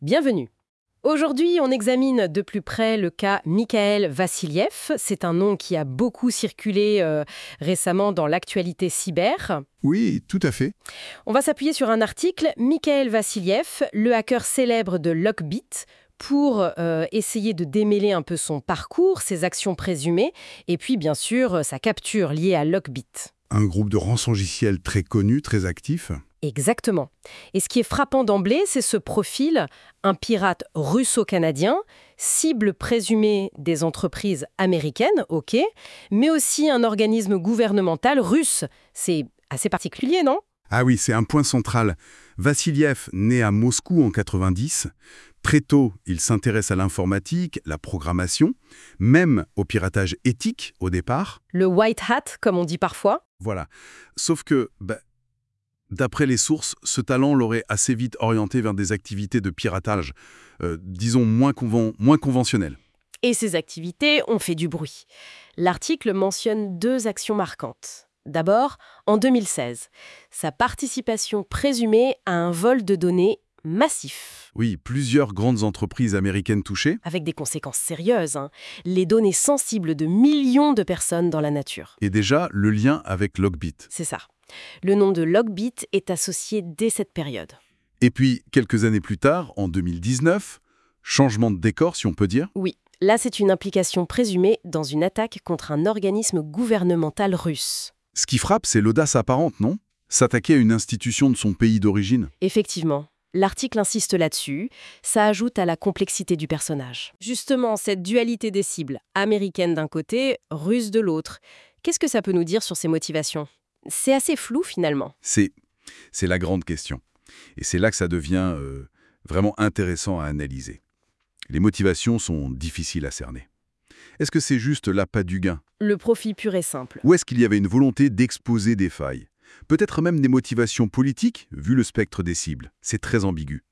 Bienvenue. Aujourd'hui, on examine de plus près le cas Mikhail Vassiliev. C'est un nom qui a beaucoup circulé récemment dans l'actualité cyber. Oui, tout à fait. On va s'appuyer sur un article, Mikhail Vassiliev, le hacker célèbre de Lockbit, pour essayer de démêler un peu son parcours, ses actions présumées, et puis bien sûr sa capture liée à Lockbit. Un groupe de rançongiciels très connu, très actif. Exactement. Et ce qui est frappant d'emblée, c'est ce profil, un pirate russo-canadien, cible présumée des entreprises américaines, ok, mais aussi un organisme gouvernemental russe. C'est assez particulier, non ? Ah oui, c'est un point central. Vassiliev, né à Moscou en 90, très tôt, il s'intéresse à l'informatique, la programmation, même au piratage éthique au départ. Le white hat, comme on dit parfois. Voilà. Sauf que, d'après les sources, ce talent l'aurait assez vite orienté vers des activités de piratage, disons moins conventionnelles. Et ces activités ont fait du bruit. L'article mentionne 2 actions marquantes. D'abord, en 2016, sa participation présumée à un vol de données massif. Oui, plusieurs grandes entreprises américaines touchées. Avec des conséquences sérieuses, les données sensibles de millions de personnes dans la nature. Et déjà, le lien avec Lockbit. C'est ça. Le nom de Lockbit est associé dès cette période. Et puis, quelques années plus tard, en 2019, changement de décor, si on peut dire. Oui, là c'est une implication présumée dans une attaque contre un organisme gouvernemental russe. Ce qui frappe, c'est l'audace apparente, non ? S'attaquer à une institution de son pays d'origine. Effectivement. L'article insiste là-dessus, ça ajoute à la complexité du personnage. Justement, cette dualité des cibles, américaine d'un côté, russe de l'autre, qu'est-ce que ça peut nous dire sur ses motivations ? C'est assez flou finalement. C'est la grande question. Et c'est là que ça devient vraiment intéressant à analyser. Les motivations sont difficiles à cerner. Est-ce que c'est juste l'appât du gain ? Le profit pur et simple. Ou est-ce qu'il y avait une volonté d'exposer des failles ? Peut-être même des motivations politiques, vu le spectre des cibles. C'est très ambigu.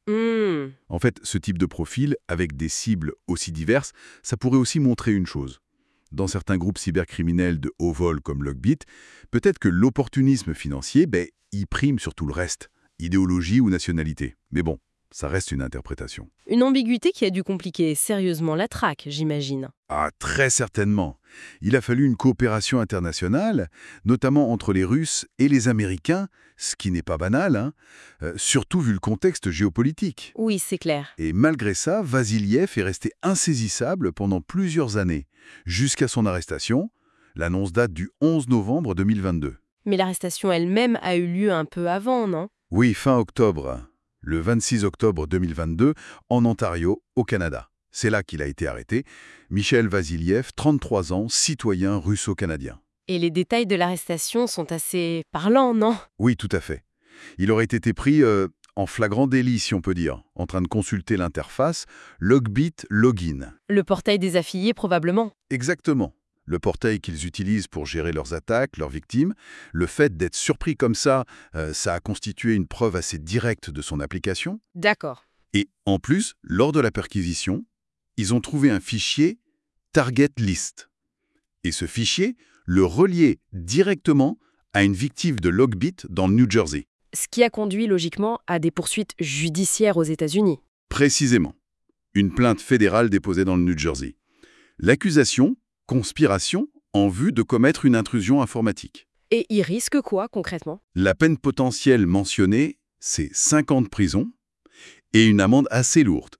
En fait, ce type de profil, avec des cibles aussi diverses, ça pourrait aussi montrer une chose. Dans certains groupes cybercriminels de haut vol comme Lockbit, peut-être que l'opportunisme financier, il prime sur tout le reste, idéologie ou nationalité. Mais bon, ça reste une interprétation. Une ambiguïté qui a dû compliquer sérieusement la traque, j'imagine. Ah, très certainement. Il a fallu une coopération internationale, notamment entre les Russes et les Américains, ce qui n'est pas banal, surtout vu le contexte géopolitique. Oui, c'est clair. Et malgré ça, Vassiliev est resté insaisissable pendant plusieurs années, jusqu'à son arrestation. L'annonce date du 11 novembre 2022. Mais l'arrestation elle-même a eu lieu un peu avant, non ? Oui, fin octobre. Le 26 octobre 2022, en Ontario, au Canada. C'est là qu'il a été arrêté. Mikhail Vassiliev, 33 ans, citoyen russo-canadien. Et les détails de l'arrestation sont assez parlants, non ? Oui, tout à fait. Il aurait été pris en flagrant délit, si on peut dire, en train de consulter l'interface Lockbit Login. Le portail des affiliés, probablement. Exactement. Le portail qu'ils utilisent pour gérer leurs attaques, leurs victimes. Le fait d'être surpris comme ça, ça a constitué une preuve assez directe de son application. D'accord. Et en plus, lors de la perquisition, ils ont trouvé un fichier Target List. Et ce fichier le reliait directement à une victime de Lockbit dans le New Jersey. Ce qui a conduit logiquement à des poursuites judiciaires aux États-Unis. Précisément. Une plainte fédérale déposée dans le New Jersey. L'accusation, conspiration, en vue de commettre une intrusion informatique. Et il risque quoi, concrètement ? La peine potentielle mentionnée, c'est 5 ans de prison et une amende assez lourde,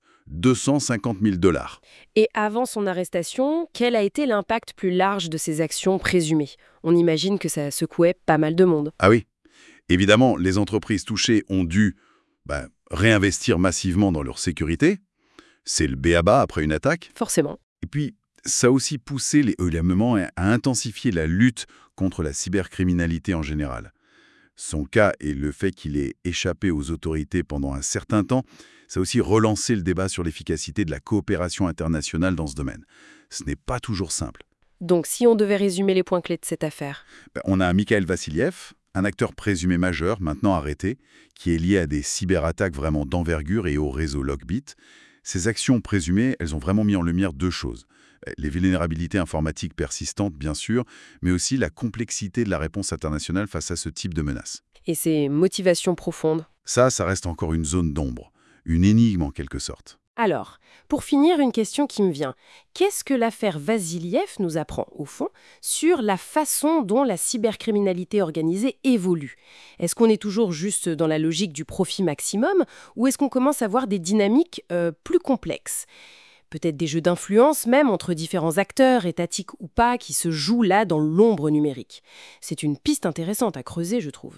250 000 $. Et avant son arrestation, quel a été l'impact plus large de ces actions présumées ? On imagine que ça secouait pas mal de monde. Ah oui. Évidemment, les entreprises touchées ont dû réinvestir massivement dans leur sécurité. C'est le b.a.-ba après une attaque. Forcément. Et puis, ça a aussi poussé les gouvernements à intensifier la lutte contre la cybercriminalité en général. Son cas et le fait qu'il ait échappé aux autorités pendant un certain temps, ça a aussi relancé le débat sur l'efficacité de la coopération internationale dans ce domaine. Ce n'est pas toujours simple. Donc, si on devait résumer les points clés de cette affaire. On a Mikhail Vassiliev, un acteur présumé majeur, maintenant arrêté, qui est lié à des cyberattaques vraiment d'envergure et au réseau Lockbit. Ces actions présumées, elles ont vraiment mis en lumière 2 choses. Les vulnérabilités informatiques persistantes, bien sûr, mais aussi la complexité de la réponse internationale face à ce type de menaces. Et ses motivations profondes. Ça reste encore une zone d'ombre. Une énigme en quelque sorte. Alors, pour finir, une question qui me vient. Qu'est-ce que l'affaire Vasiliev nous apprend, au fond, sur la façon dont la cybercriminalité organisée évolue? Est-ce qu'on est toujours juste dans la logique du profit maximum ou est-ce qu'on commence à voir des dynamiques plus complexes? Peut-être des jeux d'influence même entre différents acteurs, étatiques ou pas, qui se jouent là dans l'ombre numérique. C'est une piste intéressante à creuser, je trouve.